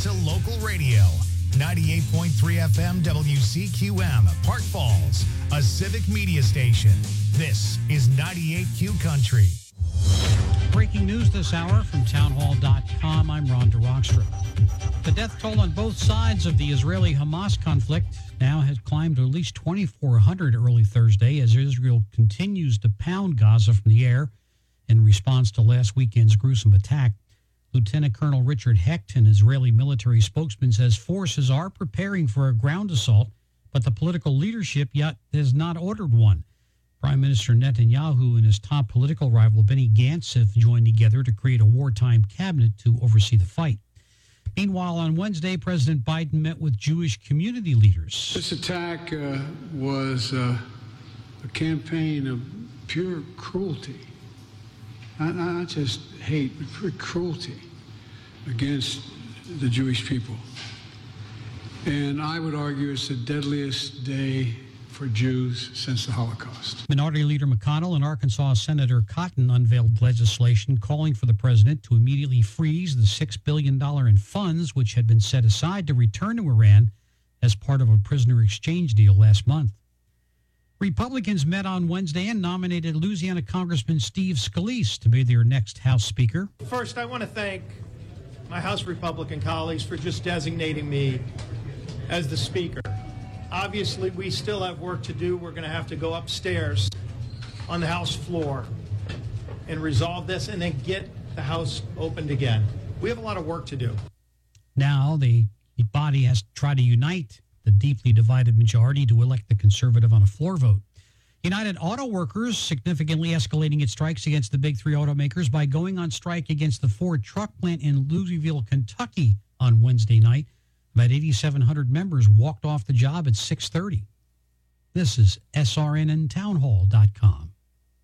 to local radio. 98.3 FM WCQM, Park Falls, a civic media station. This is 98Q Country. Breaking news this hour from townhall.com. I'm Ron DeRockstra. The death toll on both sides of the Israeli-Hamas conflict now has climbed to at least 2,400 early Thursday as Israel continues to pound Gaza from the air in response to last weekend's gruesome attack. Lieutenant Colonel Richard Hecht, an Israeli military spokesman, says forces are preparing for a ground assault, but the political leadership yet has not ordered one. Prime Minister Netanyahu and his top political rival Benny Gantz have joined together to create a wartime cabinet to oversee the fight. Meanwhile, on Wednesday, President Biden met with Jewish community leaders. This attack was a campaign of pure cruelty. Not just hate, but pure cruelty against the Jewish people. And I would argue it's the deadliest day for Jews since the Holocaust. Minority Leader McConnell and Arkansas Senator Cotton unveiled legislation calling for the president to immediately freeze the $6 billion in funds which had been set aside to return to Iran as part of a prisoner exchange deal last month. Republicans met on Wednesday and nominated Louisiana Congressman Steve Scalise to be their next House Speaker. First, I want to thank my House Republican colleagues for just designating me as the Speaker. Obviously, we still have work to do. We're going to have to go upstairs on the House floor and resolve this and then get the House opened again. We have a lot of work to do. Now the body has to try to unite the deeply divided majority to elect the conservative on a floor vote. United Auto Workers significantly escalating its strikes against the big three automakers by going on strike against the Ford truck plant in Louisville, Kentucky on Wednesday night. About 8,700 members walked off the job at 6:30. This is srnntownhall.com.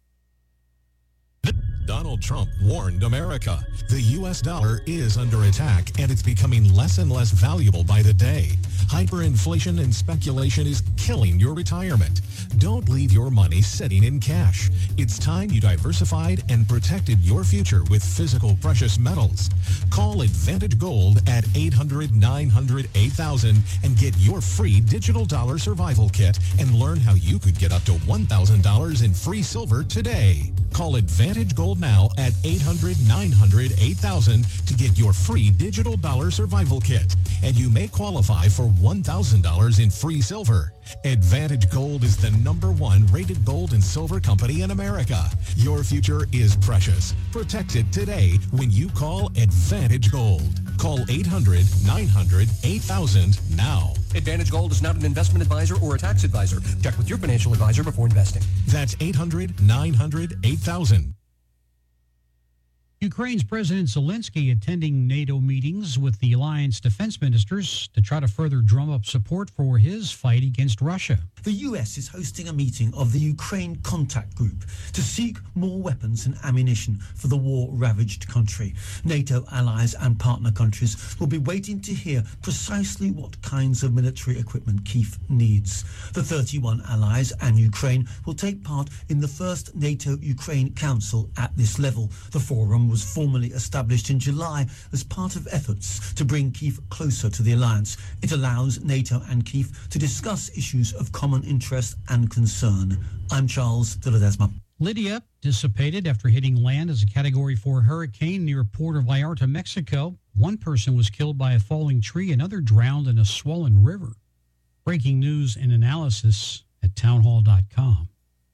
Donald Trump warned America. The U.S. dollar is under attack, and it's becoming less and less valuable by the day. Hyperinflation and speculation is killing your retirement. Don't leave your money sitting in cash. It's time you diversified and protected your future with physical precious metals. Call Advantage Gold at 800-900-8000 and get your free digital dollar survival kit and learn how you could get up to $1,000 in free silver today. Call Advantage Gold now at 800-900-8000 to get your free digital dollar survival kit. And you may qualify for $1,000 in free silver. Advantage Gold is the #1 rated gold and silver company in America. Your future is precious. Protect it today when you call Advantage Gold. Call 800-900-8000 now. Advantage Gold is not an investment advisor or a tax advisor. Check with your financial advisor before investing. That's 800-900-8000. Ukraine's President Zelensky attending NATO meetings with the alliance defense ministers to try to further drum up support for his fight against Russia. The U.S. is hosting a meeting of the Ukraine Contact Group to seek more weapons and ammunition for the war-ravaged country. NATO allies and partner countries will be waiting to hear precisely what kinds of military equipment Kyiv needs. The 31 allies and Ukraine will take part in the first NATO-Ukraine Council at this level. The forum was formally established in July as part of efforts to bring Kyiv closer to the alliance. It allows NATO and Kyiv to discuss issues of common interest and concern. I'm Charles de Ledesma. Lydia dissipated after hitting land as a Category 4 hurricane near Port of Vallarta, Mexico. One person was killed by a falling tree, another drowned in a swollen river. Breaking news and analysis at townhall.com.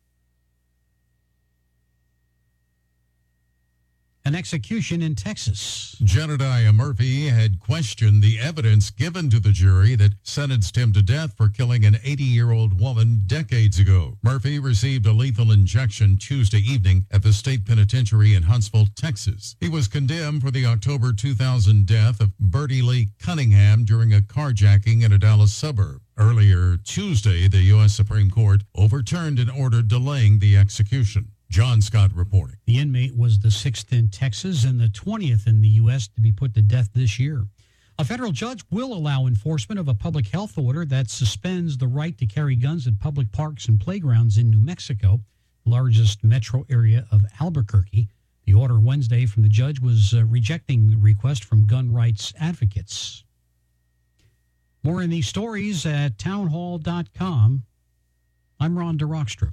An execution in Texas. Jedediah Murphy had questioned the evidence given to the jury that sentenced him to death for killing an 80-year-old woman decades ago. Murphy received a lethal injection Tuesday evening at the state penitentiary in Huntsville, Texas. He was condemned for the October 2000 death of Bertie Lee Cunningham during a carjacking in a Dallas suburb. Earlier Tuesday, the U.S. Supreme Court overturned an order delaying the execution. John Scott reporting. The inmate was the 6th in Texas and the 20th in the U.S. to be put to death this year. A federal judge will allow enforcement of a public health order that suspends the right to carry guns at public parks and playgrounds in New Mexico, the largest metro area of Albuquerque. The order Wednesday from the judge was rejecting the request from gun rights advocates. More in these stories at townhall.com. I'm Ron DeRockstra.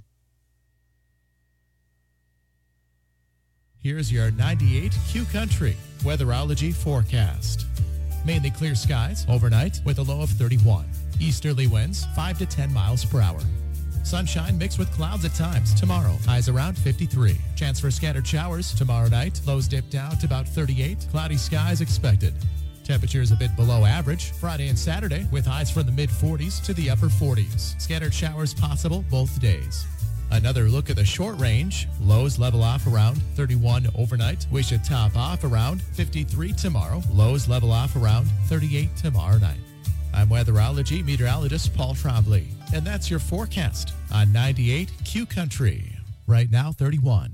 Here's your 98 Q Country weatherology forecast. Mainly clear skies overnight with a low of 31. Easterly winds 5 to 10 miles per hour. Sunshine mixed with clouds at times tomorrow. Highs around 53. Chance for scattered showers tomorrow night. Lows dip down to about 38. Cloudy skies expected. Temperatures a bit below average Friday and Saturday with highs from the mid-40s to the upper 40s. Scattered showers possible both days. Another look at the short range. Lows level off around 31 overnight. We should top off around 53 tomorrow. Lows level off around 38 tomorrow night. I'm weatherology meteorologist Paul Trombley, and that's your forecast on 98 Q Country. Right now, 31.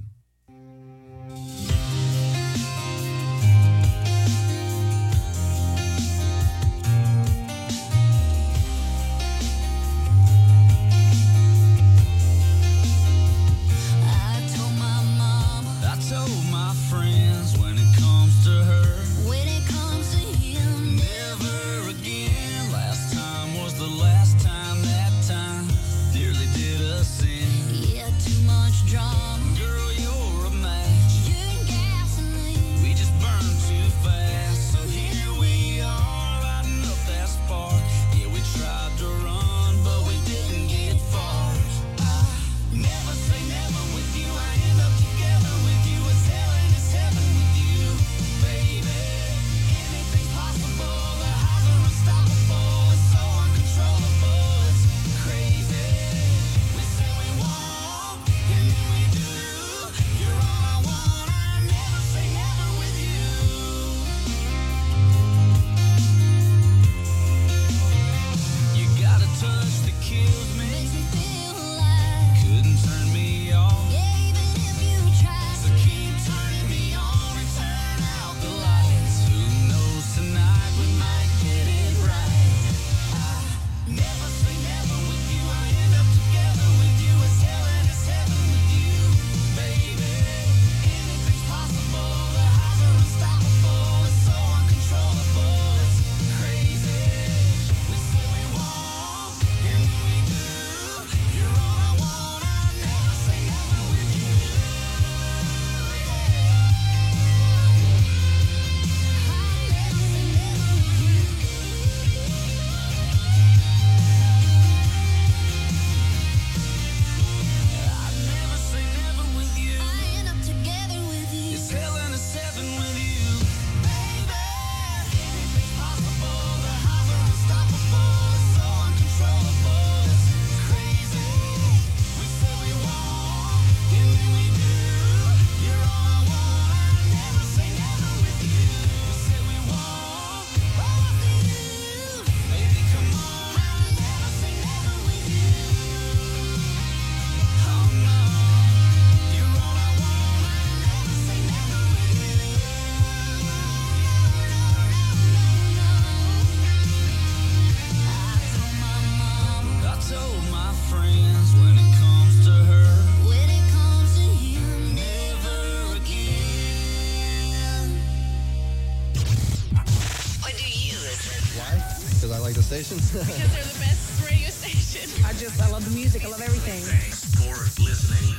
Because they're the best radio station. I love the music. I love everything. Thanks for listening.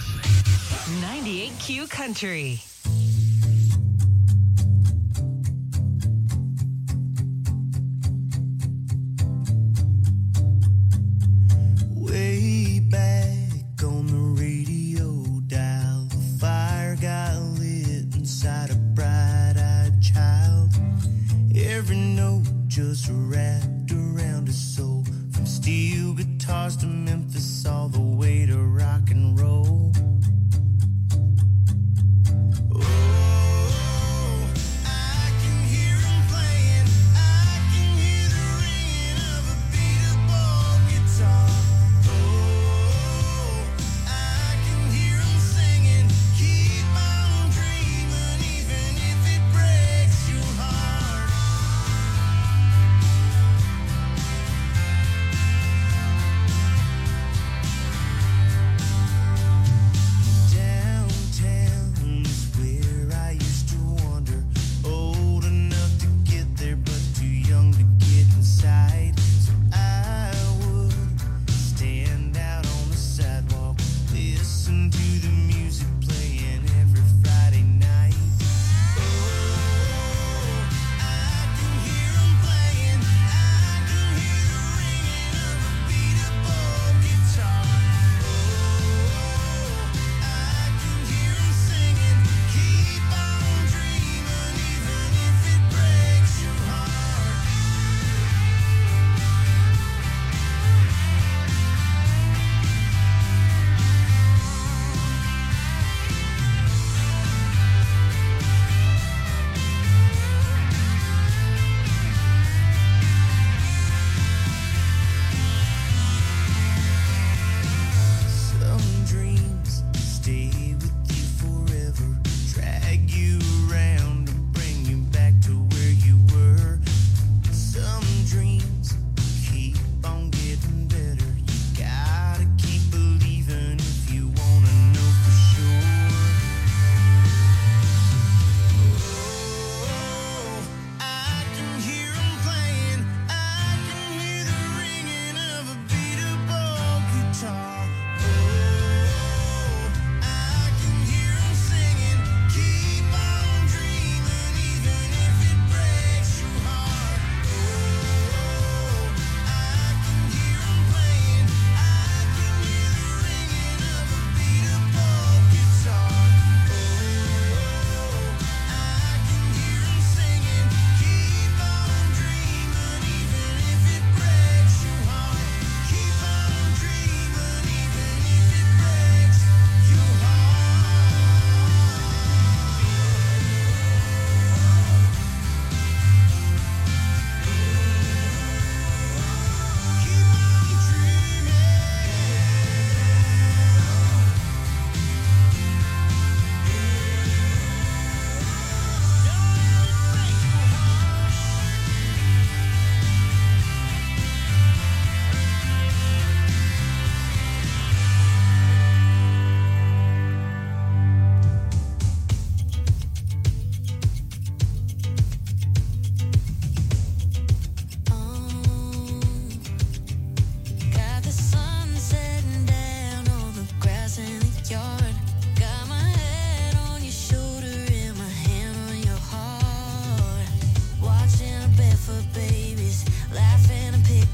98 Q Country. Way back on the radio dial, the fire got lit inside a bright-eyed child. Every note just wrapped around his soul, from steel guitars to Memphis, all the way to rock and roll.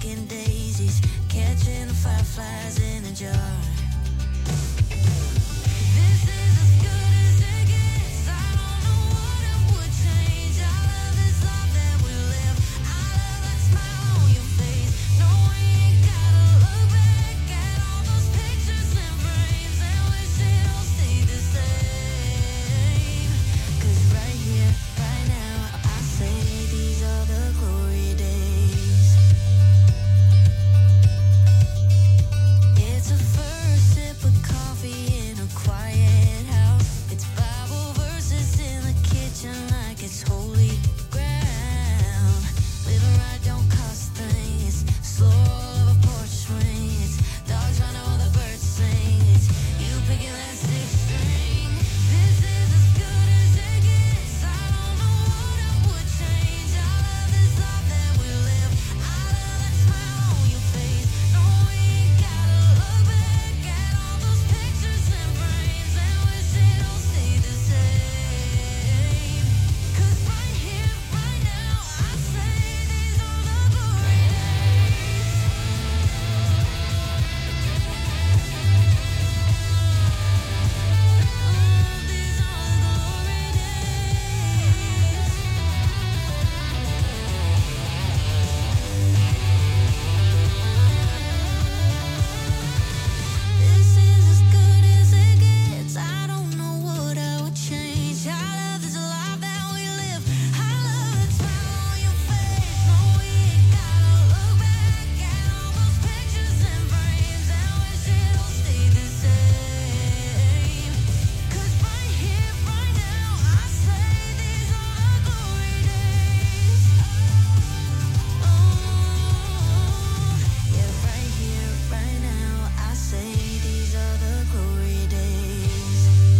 picking daisies, catching the fireflies in a jar. This is as good as it gets. I don't know what I would change. I love this life that we live. I love that smile on your face. No, we ain't gotta look back at all those pictures and frames and wish it all stayed the same. 'Cause right here, right now, I say these are the glory days. It's a first sip of coffee in a quiet house. It's Bible verses in the kitchen like it's holy ground. Living right don't cost a thing. It's slow of a porch swing. It's dogs running while the birds sing. It's you picking that sixth string. This is as good as it gets. I don't know what I would change. I love this life that we live. I love that smile on your face. No, we ain't gotta look back at all those pictures and frames and wish it all stayed the same. 'Cause right here, right now, I say these are the glory days. These are the glory days. This is as good as it gets. I don't know what I would change. I love this life that we live. I love that smile on your face. No, we ain't gotta look back at all those pictures and frames and wish it all stayed the same. 'Cause right here, right now, I say these are the glory days. Yeah, right here, right now, I say these are the glory days.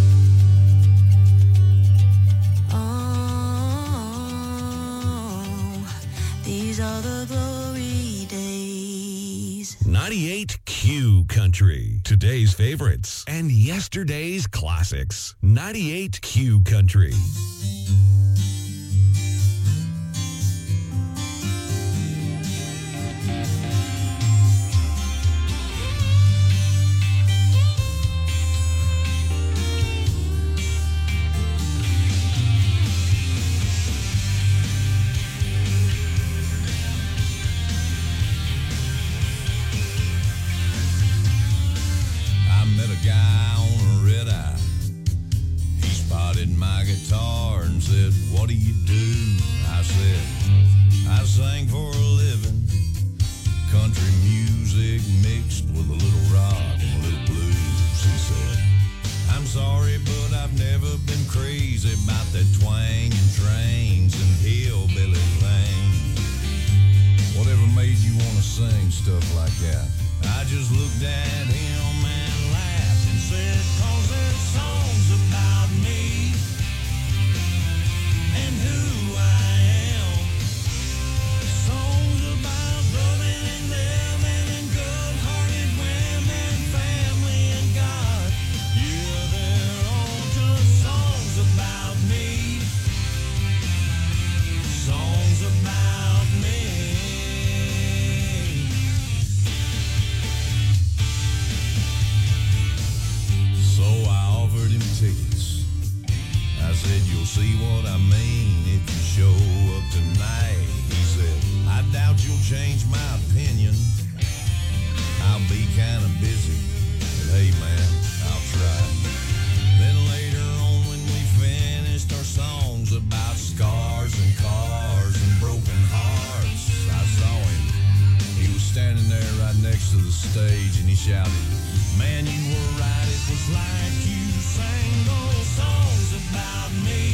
These are the glory days. 98Q Country. Today's favorites and yesterday's classics. 98Q Country. I met a guy on a red eye. He spotted my guitar and said, "What do you do?" I said, "I sing for a living. Country music mixed with a little rock and a little blues." He said, "I'm sorry, but I've never been crazy about that twang and trains and hillbilly thing. Whatever made you want to sing stuff like that?" I just looked at him and laughed and said, "'Cause there's songs about me and who I am. Songs about loving and living and good-hearted women, family and God. Yeah, they're all just songs about me. Songs about me." So I offered him tickets. I said, "You'll see what I mean if you show up tonight." He said, "I doubt you'll change my opinion. I'll be kind of busy, but hey man, I'll try." Then later on when we finished our songs about scars and cars and broken hearts, I saw him. He was standing there right next to the stage and he shouted, "Man, you were right, it was like you sang those songs about me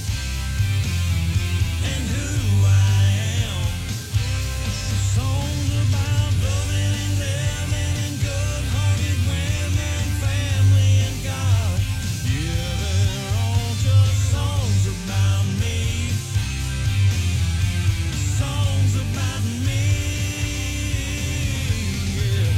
and who I am. Songs about loving and living and good-hearted women, family and God. Yeah, they're all just songs about me. Songs about me." Yeah.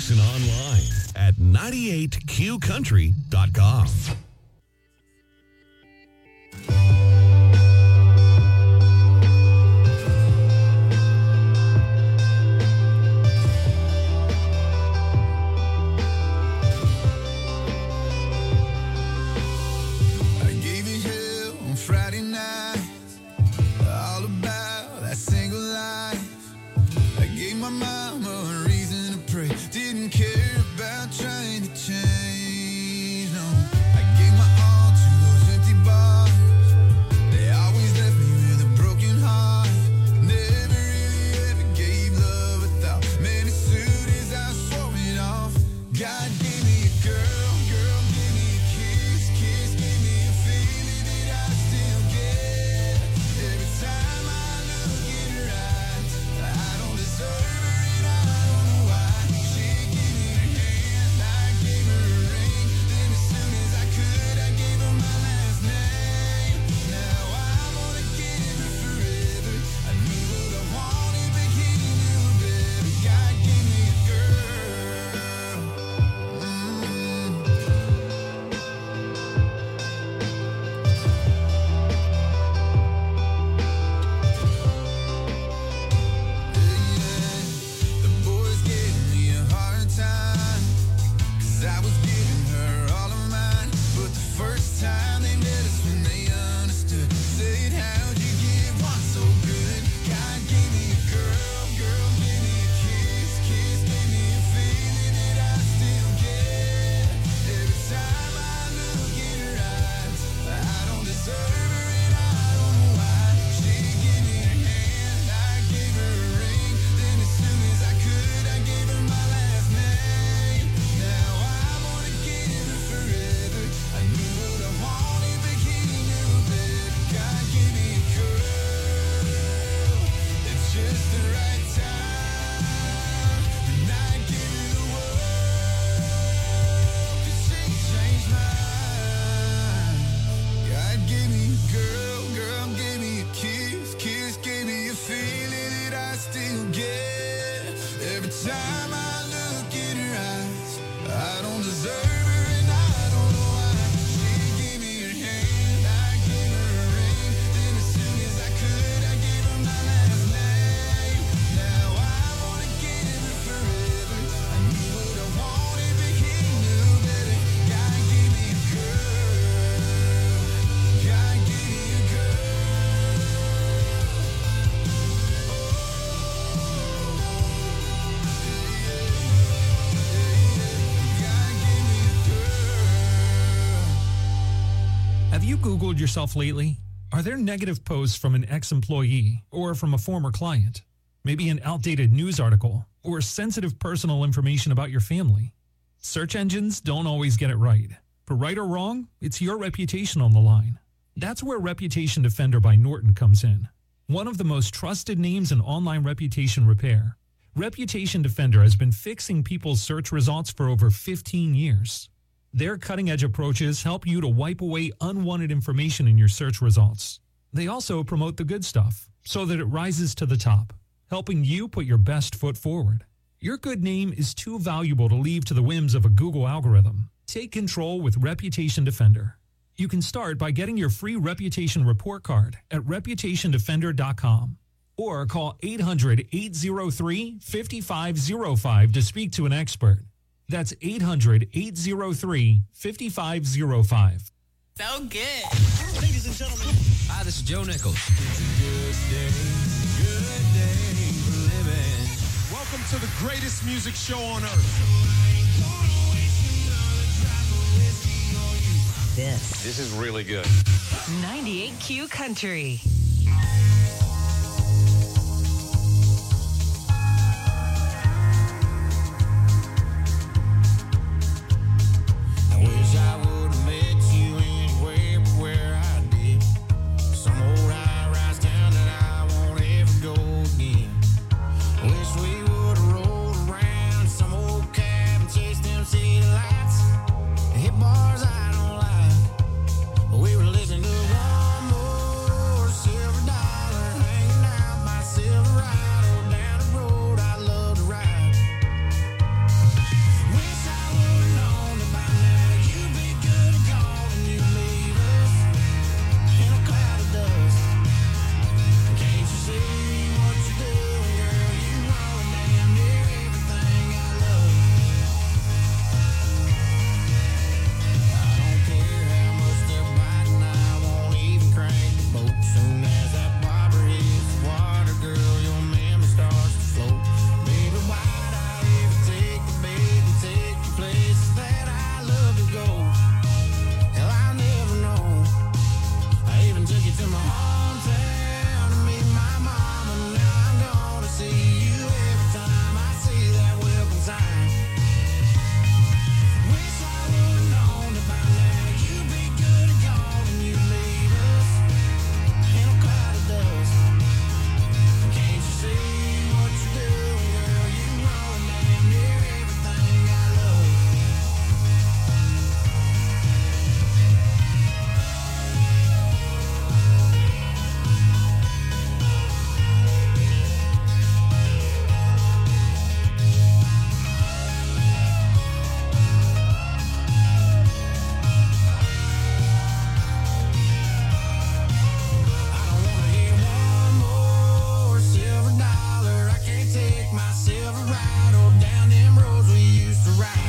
Listen online at 98qcountry.com. Friday night, all about that single life. I gave my mama a reason to pray. Didn't care about trying to change, no. I gave my all to those empty bars. They always left me with a broken heart. Never really ever gave love a thought. Man, as soon as I swore it off, God gave me a girl, girl gave me a kiss, kiss gave me a feeling that I still get. Every time I look in her eyes, I don't deserve her and I don't know why. She gave me her hand, I gave her a ring. Then as soon as I could, I gave her my last name. Now I wanna give her forever. I knew what I wanted, but he knew better. God gave me a girl. The boys gave me a hard time, 'cause I was giving her all of mine. But the first time they met us when they understood, said, how'd you get one so good? God gave me a girl, girl gave me a kiss, kiss gave me a feeling that I still get. Every time I look in her eyes, I don't deserve her and I don't know why. She gave me her hand, I gave her a ring. Then as soon as I could, I gave her my last name. Now I wanna give her forever. I knew what I wanted, but he knew better. God gave me a girl. It's just the right time. And I give her the world, 'cause she changed mine. God gave me a girl, girl gave me a kiss, kiss gave me a feeling that I still get. Every time I look in her eyes, I don't deserve her and I don't know why. She gave me her hand, I gave her a ring. Then as soon as I could, I gave her my last name. Now I wanna give her forever. I knew what I wanted, but he knew better. God gave me a girl. God gave me a girl. Have you Googled yourself lately? Are there negative posts from an ex-employee or from a former client? Maybe an outdated news article or sensitive personal information about your family? Search engines don't always get it right. For right or wrong, it's your reputation on the line. That's where Reputation Defender by Norton comes in. One of the most trusted names in online reputation repair. Reputation Defender has been fixing people's search results for over 15 years. Their cutting-edge approaches help you to wipe away unwanted information in your search results. They also promote the good stuff so that it rises to the top, helping you put your best foot forward. Your good name is too valuable to leave to the whims of a Google algorithm. Take control with Reputation Defender. You can start by getting your free reputation report card at reputationdefender.com or call 800-803-5505 to speak to an expert. That's 800-803-5505. So good. Ladies and gentlemen. Hi, this is Joe Nichols. Good day for living. Welcome to the greatest music show on earth. This is really good. 98Q Country. I wish I would have met you anywhere but where I did. Some old high-rise town that I won't ever go again. Wish we would have rolled around some old cab and chased them city lights. Hit bars I don't like. We were listening to one more silver dollar. ride on down them roads we used to ride.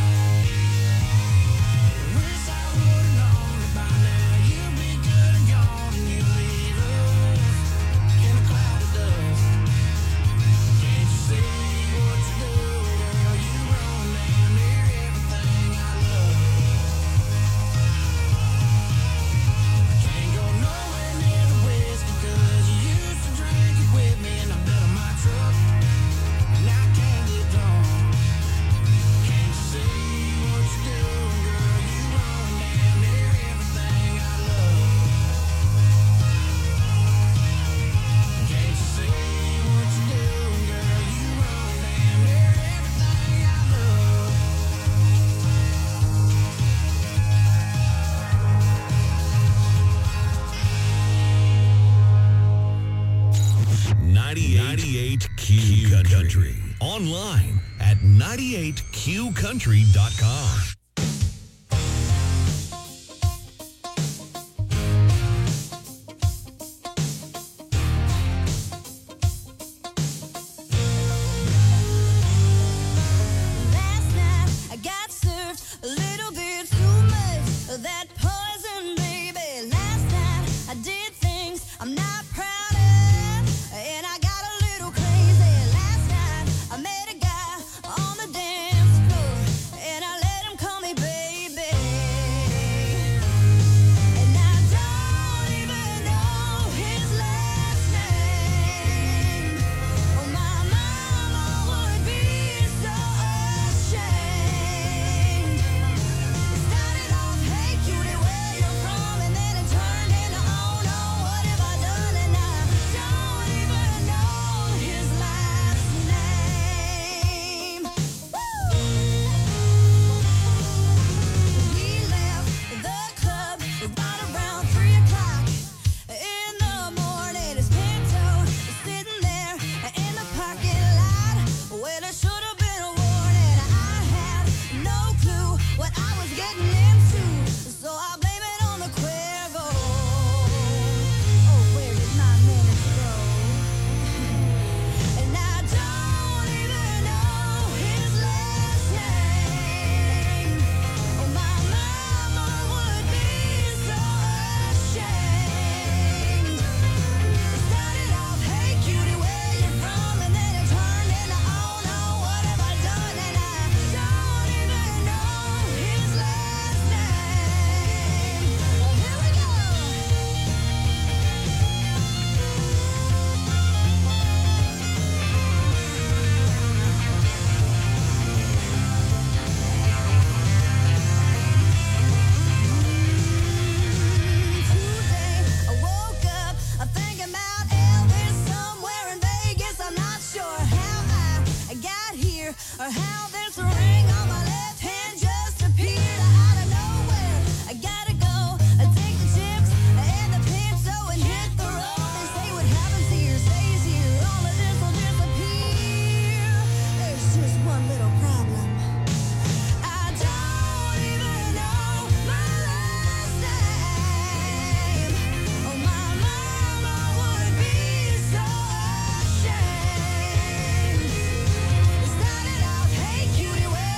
Wish I would've known that by now you'd be good and gone and you'd leave us in a cloud of dust. Can't you see what you do, girl? You run down near everything I love. I can't go nowhere near the whiskey 'cause you used to drink it with me and I bet on my truck. And I can't get drunk. Can't you see what you doing, girl? You run down near everything I love. Can't you see what you doing, girl? You run down near everything I love. 98 Q Country. Online at 98QCountry.com. Last night I got served a little bit too much of that poison, baby. Last night I did things I'm not proud of, and I got a little crazy. Last night I met a guy on the dance floor, and I let him call me baby. And I don't even know his last name. Oh, my mama would be so ashamed. Started off, hey cutie, where you from? And then it turned into, oh no, what have I done? And I don't even know his last name. We left the club right around 3 o'clock in the morning. His Pinto is sitting there in the parking lot. Well, it should have been a warning. I had no clue what I was getting into, so I blame it on the Cuervo. Oh, where did my minutes go? And I don't even know his last name. Oh, my mama would be so ashamed. Started off, hey cutie, where you from? And then it turned into, oh no, what have I done? And I don't even know his last name. Well, here we go. Tuesday, I woke up, I'm thinking about Elvis somewhere in Vegas. I'm not sure how I got here or how this ring on my left hand just appeared out of nowhere. I gotta go, I take the chips and the Pinto and hit the road. They say what happens here stays here. All of this will disappear. There's just one little problem. I don't even know my last name. Oh, my mama would be so ashamed. Started off, hey cutie, where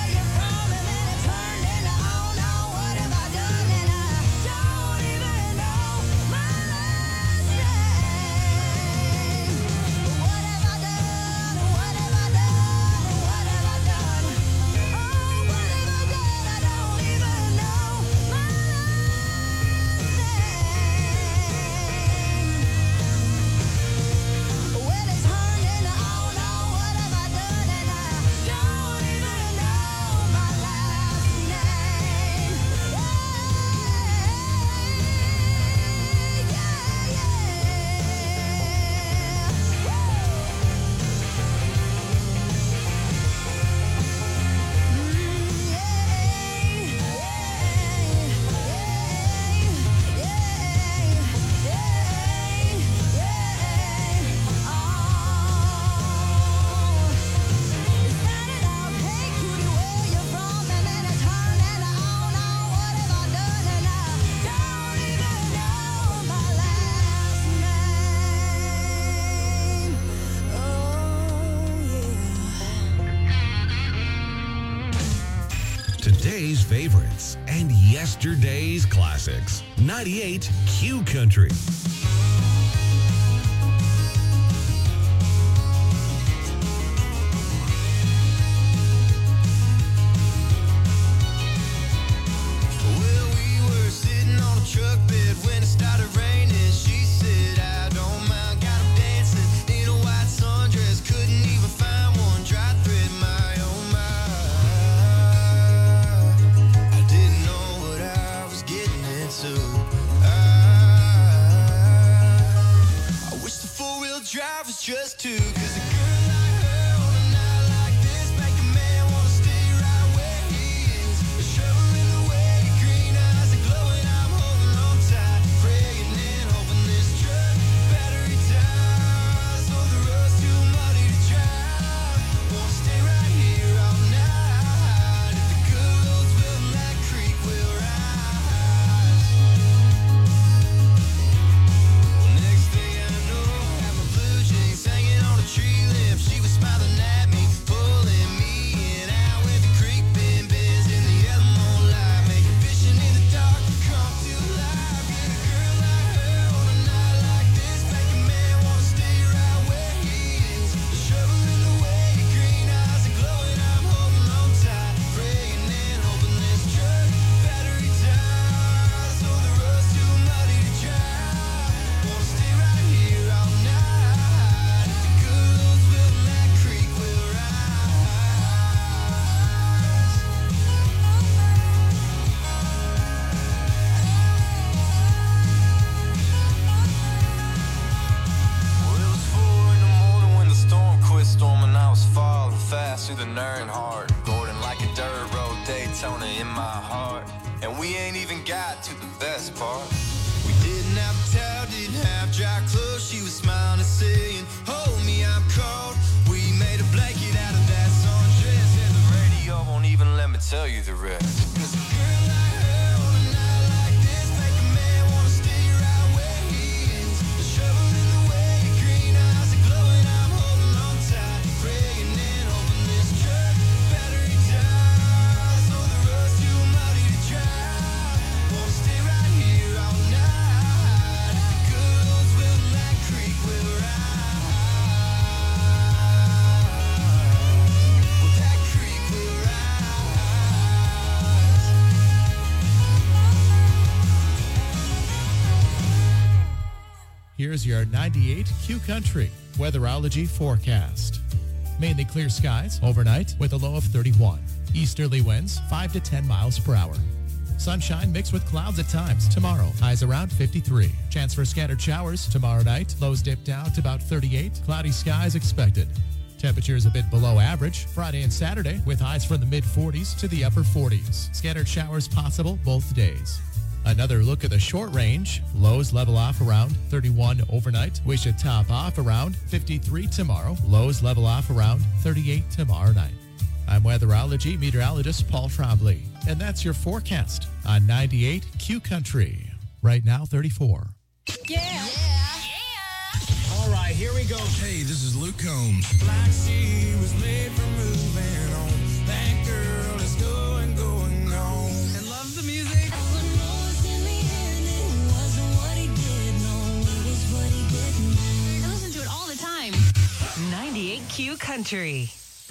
today's favorites and yesterday's classics. 98 Q Country. Well, we were sitting on a truck bed when it started raining. She said, I don't mind, got him dancing in a white sundress. Couldn't even find one dry thread, my oh my. I didn't know what I was getting into. I wish the four-wheel drive was just two, 'cause a girl like her on a night like this make a man wanna stay right where he is. The shovel in the way, your green eyes are glowing. I'm holding on tight, praying and hoping this truck battery dies. So the road's too muddy to drive. Wanna stay right here all night. If the good road's building that creek will rise. Next thing I know, I have my blue jeans hanging on a tree limb. She was smiling at me, pulling me in out with the creek bends in the yellow moonlight, making fishing in the dark come to life. Get a girl like her on a night like this, make a man wanna stay right where he is. The shovel in the way, your green eyes are glowing. I'm holding on tight, praying and hoping this truck battery dies. So the road's too muddy to drive. Wanna stay right here all night. If the good road's building that creek will rise. Well, it was 4 in the morning when the storm quit storming. I was falling fast through the Earnhardt, Gordon like a dirt road Daytona in my heart. And we ain't even got to the best part. We didn't have a towel, didn't have dry clothes. She was smiling and saying, hold me, I'm cold. We made a blanket out of that sundress, and the radio won't even let me tell you the rest. 'Cause a girl like her on a night like this make a man wanna stay right where he is. The shovel in the way, your green eyes are glowing. I'm holding on tight, praying and hoping this truck battery dies. So the road's too muddy to drive. Wanna stay right here all night. If the good road's building that creek will rise. Well, that creek will rise. Here's your 98 Q Country weatherology forecast. Mainly clear skies overnight with a low of 31. Easterly winds 5 to 10 miles per hour. Sunshine mixed with clouds at times. Tomorrow, highs around 53. Chance for scattered showers tomorrow night. Lows dip down to about 38. Cloudy skies expected. Temperatures a bit below average Friday and Saturday with highs from the mid-40s to the upper 40s. Scattered showers possible both days. Another look at the short range. Lows level off around 31 overnight. We should top off around 53 tomorrow. Lows level off around 38 tomorrow night. I'm weatherology meteorologist Paul Trombley, and that's your forecast on 98 Q Country. Right now, 34. Yeah. All right, here we go. Hey, this is Luke Combs. Like she was made for moving on. That girl is going on. I love the music. I listen to it all the time. 98 Q Country.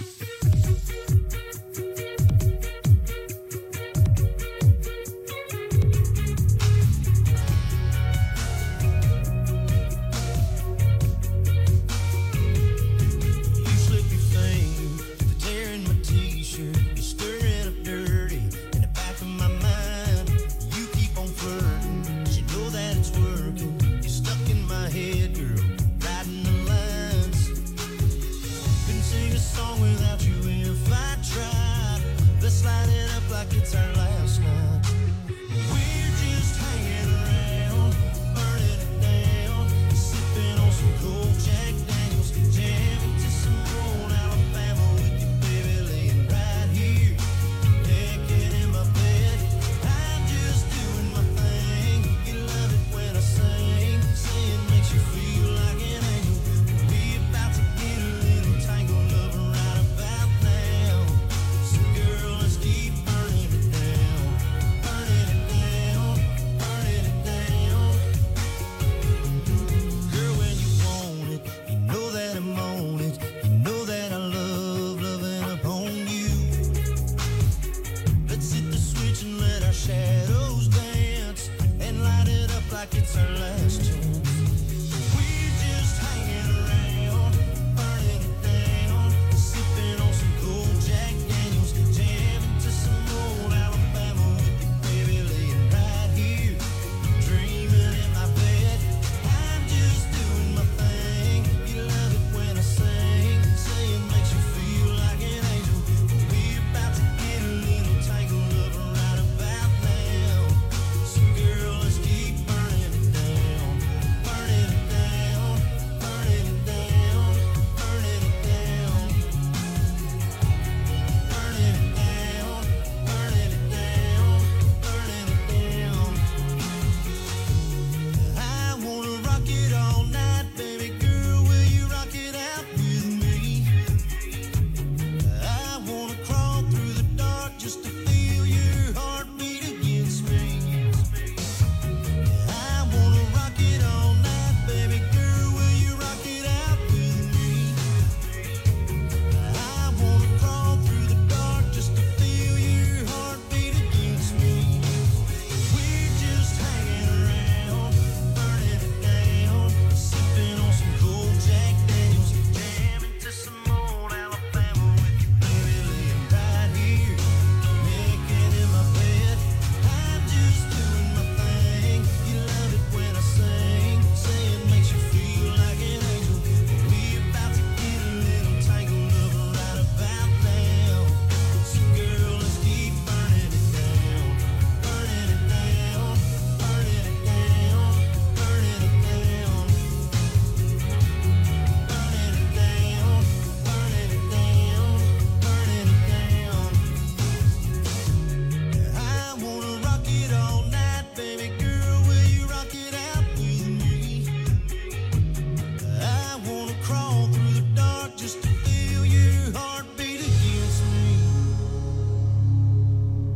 You slippy thing, for tearing my t-shirt. You're stirring up dirty in the back of my mind. You keep on flirting, 'cause you know that it's working. You're stuck in my head, girl, riding the lines. Couldn't sing a song without you if I tried. Let's light it up like it's our last night. We're just hanging around, burning it down, sipping on some cold Jack Daniels, jamming to some old Alabama with you, baby, laying right here, naked in my bed. I'm just doing my thing. You love it when I sing. Singing makes you feel like an angel. We about to get a little tangled up right about now. So girl, let's keep burning it down.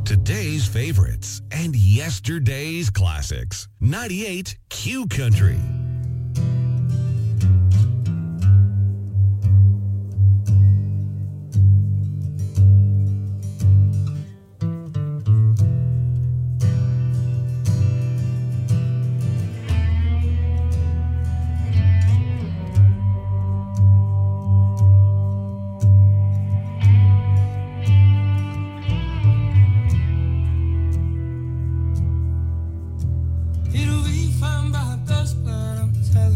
today's favorites, and yesterday's classics. 98 Q Country. It'll be fine by dusk, but I'm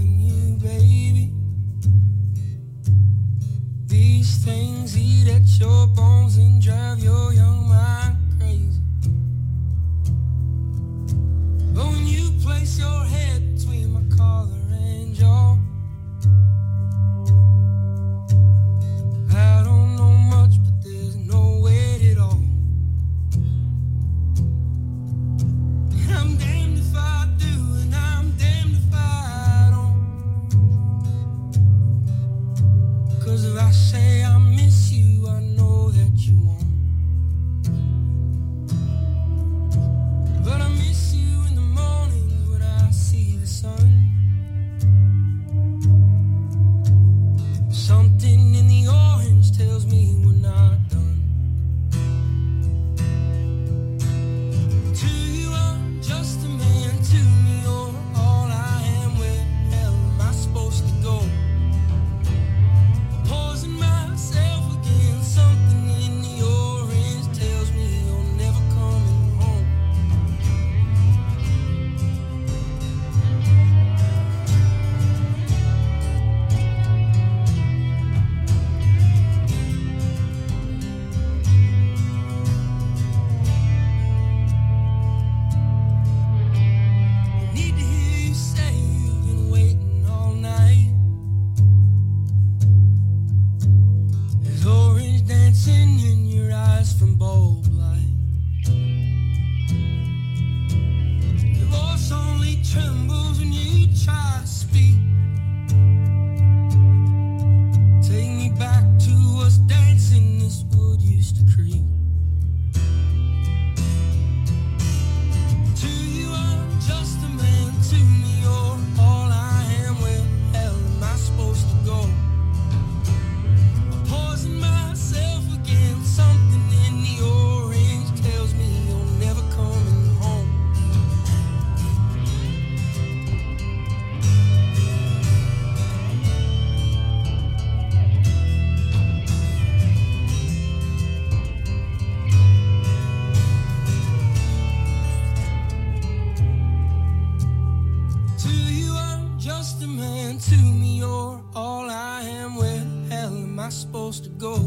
supposed to go.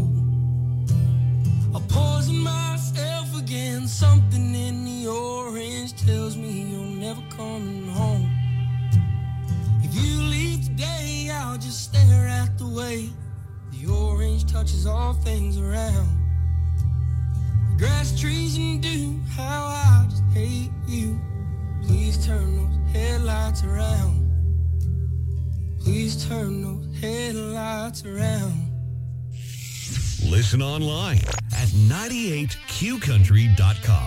I'm poisoning myself again. Something in the orange tells me you're never coming home. If you leave today, I'll just stare at the way the orange touches all things around. The grass, trees, and dew, how I just hate you. Please turn those headlights around. Please turn those headlights around. Listen online at 98qcountry.com.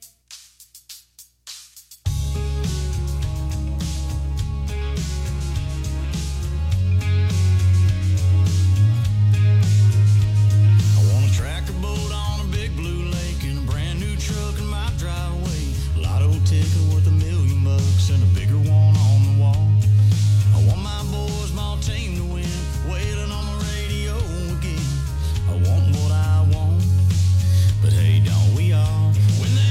I want a tractor boat on a big blue lake and a brand new truck in my driveway. Lotto ticket worth $1 million and a bigger one on the wall. I want my boys, my team to win, wailing on the radio again. I want what I want, but hey, don't we all? When they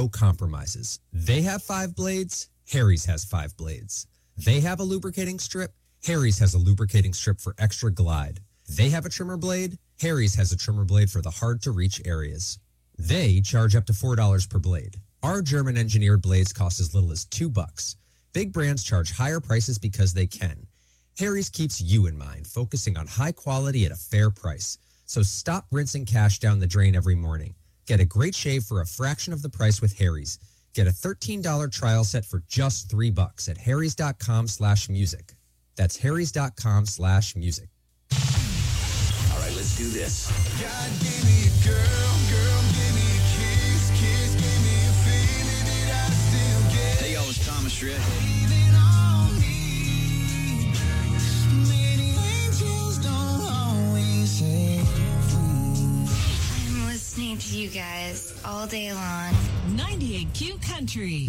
no compromises. They have 5 blades. Harry's has 5 blades. They have a lubricating strip. Harry's has a lubricating strip for extra glide. They have a trimmer blade. Harry's has a trimmer blade for the hard-to-reach areas. They charge up to $4 per blade. Our German-engineered blades cost as little as $2. Big brands charge higher prices because they can. Harry's keeps you in mind, focusing on high quality at a fair price. So stop rinsing cash down the drain every morning. Get a great shave for a fraction of the price with Harry's. Get a $13 trial set for just $3 at harrys.com/music. That's harrys.com/music. All right, let's do this. God gave me a girl, girl gave me a kiss, kiss gave me a feeling that I still get. Hey, yo, it's Thomas Shred. Leaving on me. Many angels don't always say I'm listening to you guys all day long. 98Q Country.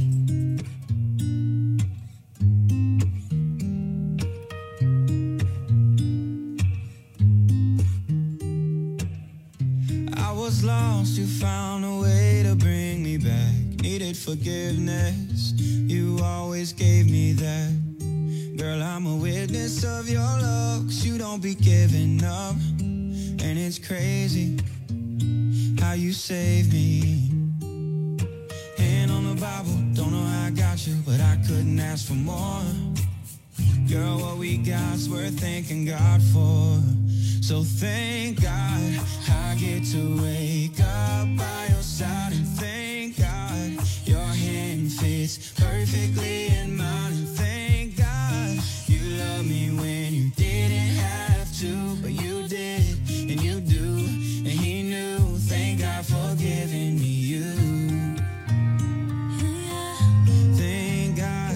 I was lost, you found a way to bring me back. Needed forgiveness, you always gave me that. Girl, I'm a witness of your love, 'cause you don't be giving up. And it's crazy how you saved me. Hand on the Bible, don't know how I got you, but I couldn't ask for more. Girl, what we got's worth thanking God for. So thank God I get to wake up by your side, and thank God your hand fits perfectly in mine, and thank God you love me when you didn't have to, but you did, and you do, and he knew. Thank God for giving me you. Thank God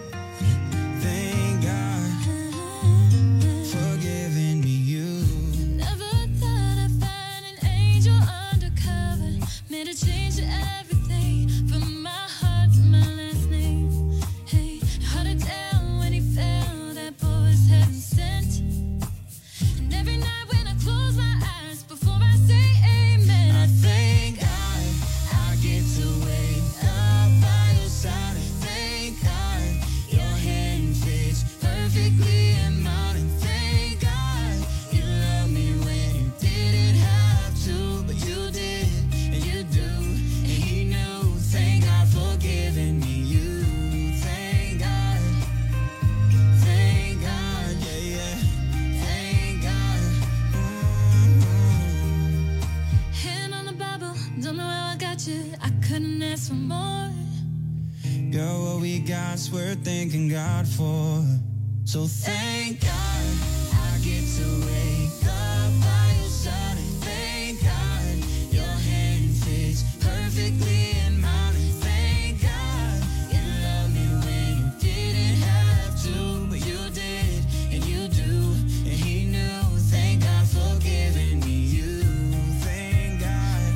for giving me you. Never thought I'd find an angel undercover. Made a change to everything from my heart to my last name. Hey, hard to tell when he fell, that boy was heaven sent. And every night when I close my eyes before I say amen, I thank God I get to wake up by your side, and thank God your hand fits perfectly in mine, and thank God you love me when you didn't have to, but you did, and you do, and he knew. Thank God for giving me you. Thank God, yeah, yeah. Thank God. hand on the Bible, don't know how I got you. I couldn't ask for more. Girl, what we got's worth thanking God for. So thank God I get to wake up by your side, and thank God your hand fits perfectly in mine, and thank God you love me when you didn't have to, but you did, and you do, and he knew. Thank God for giving me you. Thank God,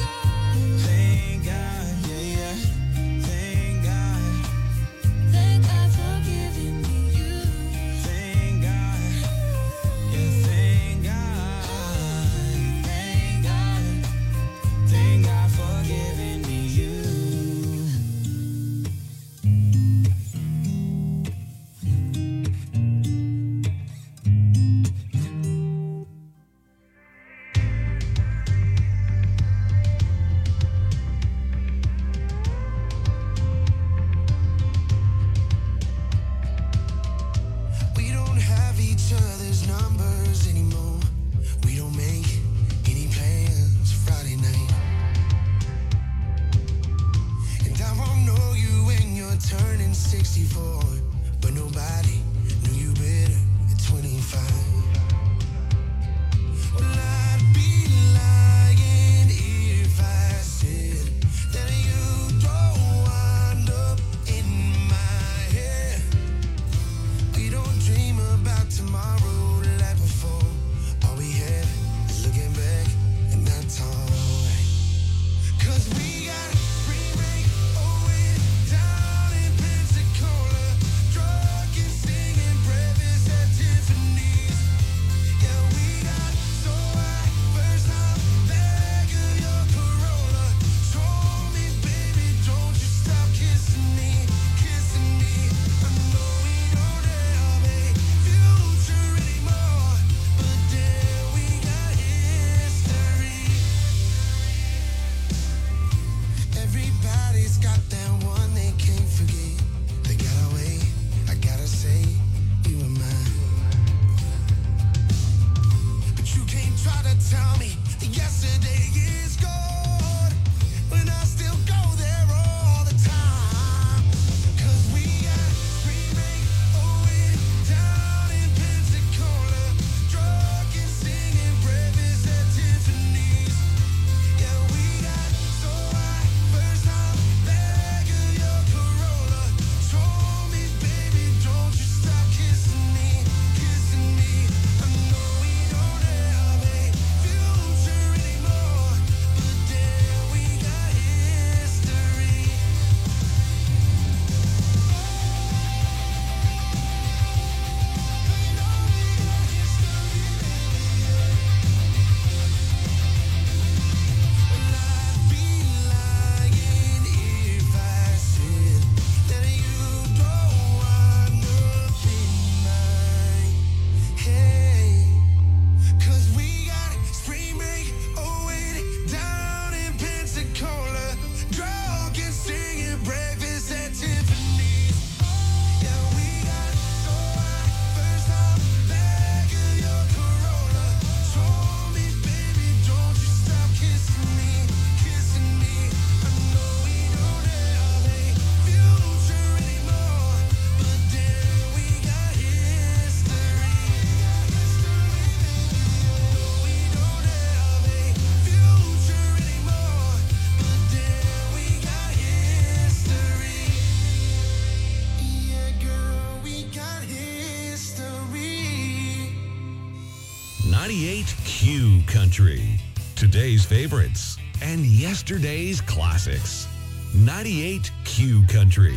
yeah, yeah. Thank God. Thank God for giving me you. Thank God, yeah, thank God, thank God, thank God for giving me you. We don't have each other's numbers anymore. We don't make any plans Friday night. And I won't know you when you're turning 64, but nobody knew you better at 25. Well, I'd be lying if I said that you don't wind up in my head. We don't dream about tomorrow like before. All we have is looking back, and that's alright. 'Cause we got spring break, oh, down in Pensacola, drunk and singing breakfast at Tiffany's. Yeah, we got so high, first time back of your Corolla. Told me, baby, don't 98 Q Country. Today's favorites and yesterday's classics. 98 Q Country.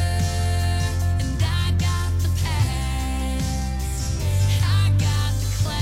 Class.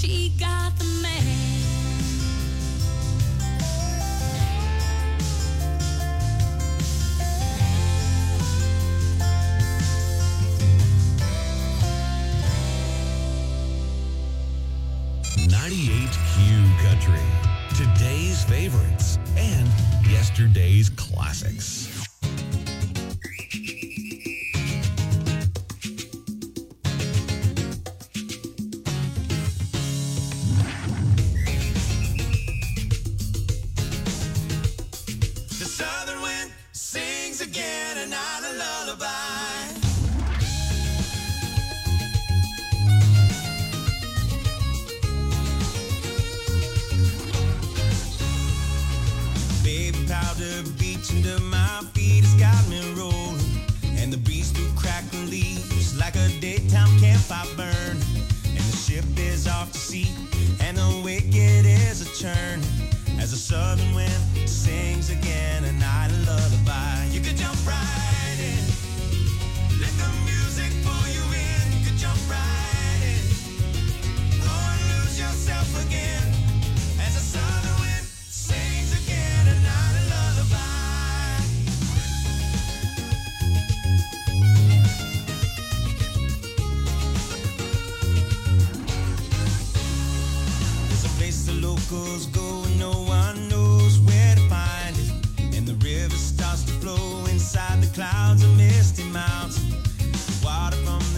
she got the man. Q Country. Today's favorites and yesterday's classics. The southern wind sings again and not a lullaby. Baby powder beach under my feet has got me rolling, and the breeze through crackling leaves like a daytime campfire burn. And the ship is off to sea, and the wicked is a churn as the southern wind sings again a night lullaby. You could jump right in, let the music pull you in. You could jump right in, go and lose yourself again as the southern wind sings again a night lullaby. There's a place the locals go and no one knows where to find it, and the river starts to flow inside the clouds of misty mountains. Water from